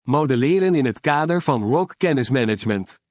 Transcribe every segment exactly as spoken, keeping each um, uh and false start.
Modelleren in het kader van R O C kennismanagement.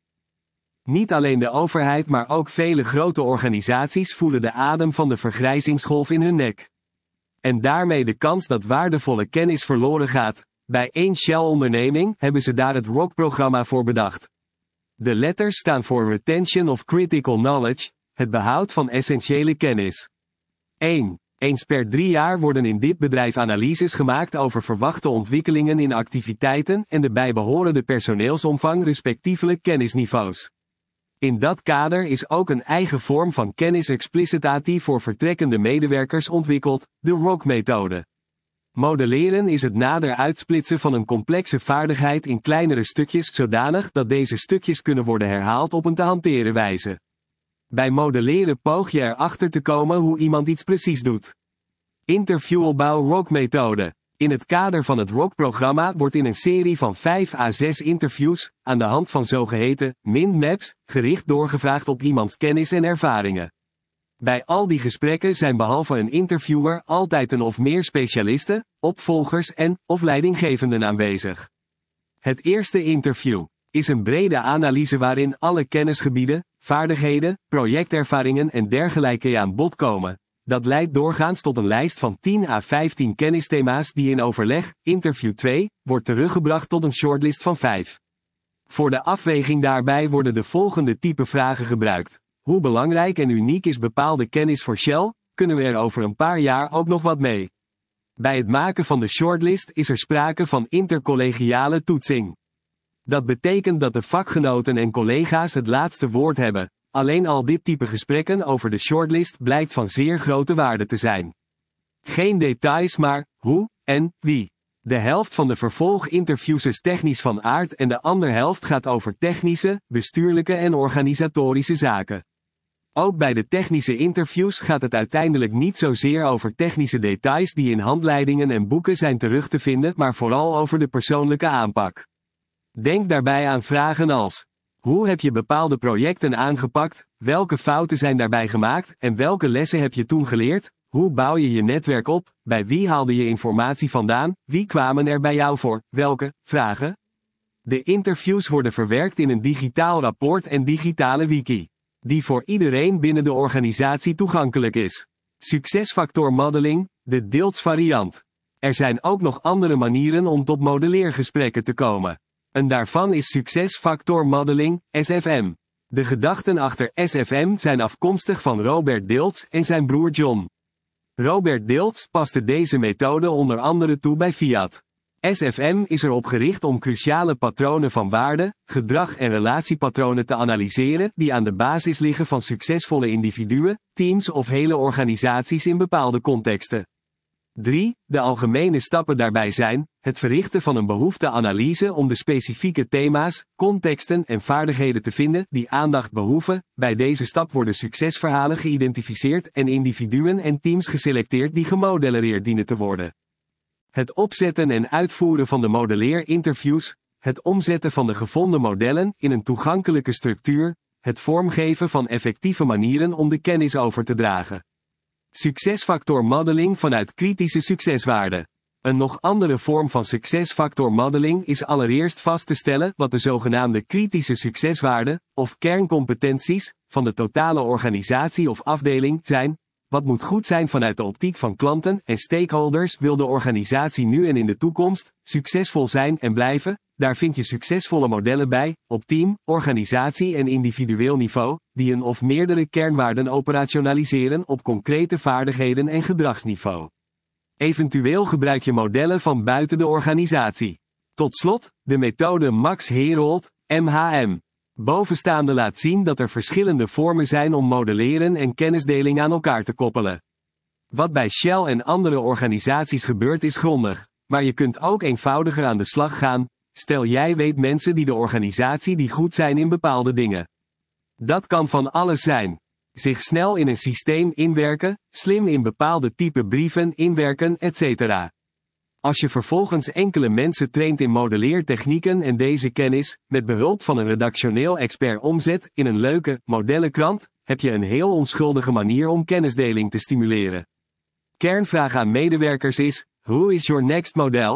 Niet alleen de overheid maar ook vele grote organisaties voelen de adem van de vergrijzingsgolf in hun nek. En daarmee de kans dat waardevolle kennis verloren gaat. Bij één Shell-onderneming hebben ze daar het R O C-programma voor bedacht. De letters staan voor Retention of Critical Knowledge, het behoud van essentiële kennis. één. Eens per drie jaar worden in dit bedrijf analyses gemaakt over verwachte ontwikkelingen in activiteiten en de bijbehorende personeelsomvang respectievelijk kennisniveaus. In dat kader is ook een eigen vorm van kennisexplicitatie voor vertrekkende medewerkers ontwikkeld, de R O C-methode. Modelleren is het nader uitsplitsen van een complexe vaardigheid in kleinere stukjes zodanig dat deze stukjes kunnen worden herhaald op een te hanteren wijze. Bij modelleren poog je erachter te komen hoe iemand iets precies doet. Interviewopbouw R O C-methode. In het kader van het R O C-programma wordt in een serie van vijf à zes interviews, aan de hand van zogeheten mindmaps, gericht doorgevraagd op iemands kennis en ervaringen. Bij al die gesprekken zijn behalve een interviewer altijd een of meer specialisten, opvolgers en of leidinggevenden aanwezig. Het eerste interview is een brede analyse waarin alle kennisgebieden, vaardigheden, projectervaringen en dergelijke aan bod komen. Dat leidt doorgaans tot een lijst van tien à vijftien kennisthema's die in overleg, interview twee, wordt teruggebracht tot een shortlist van vijf. Voor de afweging daarbij worden de volgende type vragen gebruikt. Hoe belangrijk en uniek is bepaalde kennis voor Shell? Kunnen we er over een paar jaar ook nog wat mee? Bij het maken van de shortlist is er sprake van intercollegiale toetsing. Dat betekent dat de vakgenoten en collega's het laatste woord hebben. Alleen al dit type gesprekken over de shortlist blijkt van zeer grote waarde te zijn. Geen details maar, hoe, en, wie. De helft van de vervolginterviews is technisch van aard en de andere helft gaat over technische, bestuurlijke en organisatorische zaken. Ook bij de technische interviews gaat het uiteindelijk niet zozeer over technische details die in handleidingen en boeken zijn terug te vinden, maar vooral over de persoonlijke aanpak. Denk daarbij aan vragen als: hoe heb je bepaalde projecten aangepakt, welke fouten zijn daarbij gemaakt en welke lessen heb je toen geleerd? Hoe bouw je je netwerk op, bij wie haalde je informatie vandaan, wie kwamen er bij jou voor, welke vragen? De interviews worden verwerkt in een digitaal rapport en digitale wiki, die voor iedereen binnen de organisatie toegankelijk is. Succesfactor modeling, de deels variant. Er zijn ook nog andere manieren om tot modelleergesprekken te komen. Een daarvan is succesfactor modeling, S F M. De gedachten achter S F M zijn afkomstig van Robert Dilts en zijn broer John. Robert Dilts paste deze methode onder andere toe bij Fiat. S F M is erop gericht om cruciale patronen van waarde, gedrag en relatiepatronen te analyseren die aan de basis liggen van succesvolle individuen, teams of hele organisaties in bepaalde contexten. drie. De algemene stappen daarbij zijn: het verrichten van een behoefteanalyse om de specifieke thema's, contexten en vaardigheden te vinden die aandacht behoeven. Bij deze stap worden succesverhalen geïdentificeerd en individuen en teams geselecteerd die gemodelleerd dienen te worden. Het opzetten en uitvoeren van de modelleerinterviews, het omzetten van de gevonden modellen in een toegankelijke structuur, het vormgeven van effectieve manieren om de kennis over te dragen. Succesfactor modeling vanuit kritische succeswaarden. Een nog andere vorm van succesfactor modeling is allereerst vast te stellen wat de zogenaamde kritische succeswaarden, of kerncompetenties, van de totale organisatie of afdeling zijn. Wat moet goed zijn vanuit de optiek van klanten en stakeholders? Wil de organisatie nu en in de toekomst succesvol zijn en blijven? Daar vind je succesvolle modellen bij, op team, organisatie en individueel niveau, die een of meerdere kernwaarden operationaliseren op concrete vaardigheden en gedragsniveau. Eventueel gebruik je modellen van buiten de organisatie. Tot slot, de methode Max Herold, M H M. Bovenstaande laat zien dat er verschillende vormen zijn om modelleren en kennisdeling aan elkaar te koppelen. Wat bij Shell en andere organisaties gebeurt is grondig, maar je kunt ook eenvoudiger aan de slag gaan. Stel jij weet mensen die de organisatie die goed zijn in bepaalde dingen. Dat kan van alles zijn. Zich snel in een systeem inwerken, slim in bepaalde type brieven inwerken, et cetera. Als je vervolgens enkele mensen traint in modelleertechnieken en deze kennis, met behulp van een redactioneel expert omzet in een leuke modellenkrant, heb je een heel onschuldige manier om kennisdeling te stimuleren. Kernvraag aan medewerkers is: who is your next model?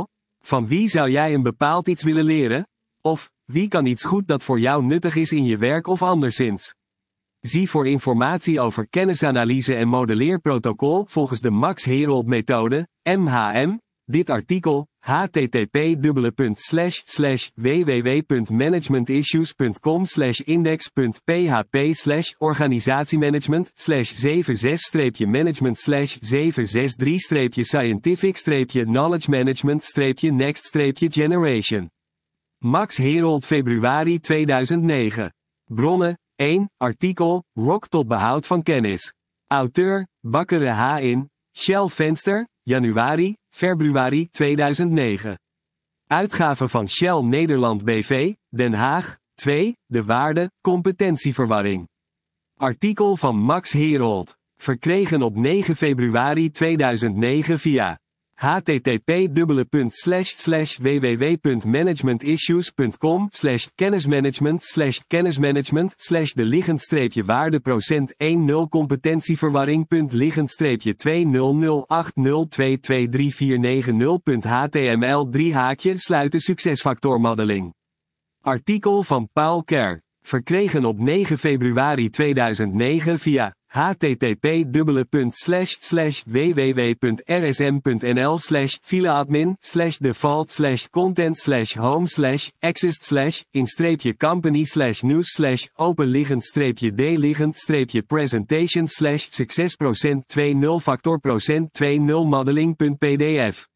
Van wie zou jij een bepaald iets willen leren? Of, wie kan iets goed dat voor jou nuttig is in je werk of anderszins? Zie voor informatie over kennisanalyse en modelleerprotocol volgens de Max Herold methode, M H M, dit artikel, h t t p dubbele slash slash w w w punt managementissues punt com slash index punt p h p slash organisatiemanagement slash zevenenzestig management slash zevenhonderdzesentachtig scientific knowledge management next generation. Max Herold februari tweeduizend negen. Bronnen, één. Artikel, Rock tot behoud van kennis. Auteur, Bakkere H. in, Shell Venster, januari, februari tweeduizend negen. Uitgave van Shell Nederland B V, Den Haag, twee. De waarde, competentieverwarring. Artikel van Max Herold. Verkregen op negen februari tweeduizend negen via h t t p dubbele slash slash w w w punt managementissues punt com slash kennismanagement slash kennismanagement slash de liggend streepje waarde procent ten competentieverwarring punt liggend streepje twee nul nul acht nul twee twee drie vier negen nul punt h t m l drie haakje sluiten succesfactor modeling. Artikel van Paul Kerr. Verkregen op negen februari tweeduizend negen via h t t p dubbele slash slash w w w punt r s m punt n l slash fileadmin slash default slash content slash home slash accessed slash in streepje company slash news slash open liggend streepje d liggend streepje presentation slash succesprocent twee nul factor procent twee nul modeling punt p d f.